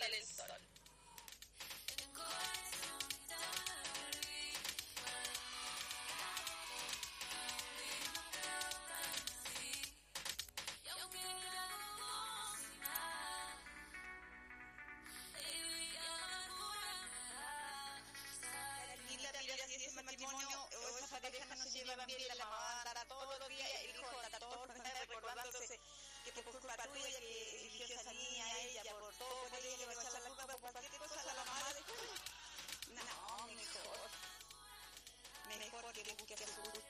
sale el sol. Matrimonio o esa pareja no se llevan bien, la mamá anda todos los días, el hijo anda todos los días recordándose que por culpa tuya que eligió esa niña a ella, por todo, por ella le va a echar la culpa por cualquier cosa, la mamá de... No, mejor que busque a su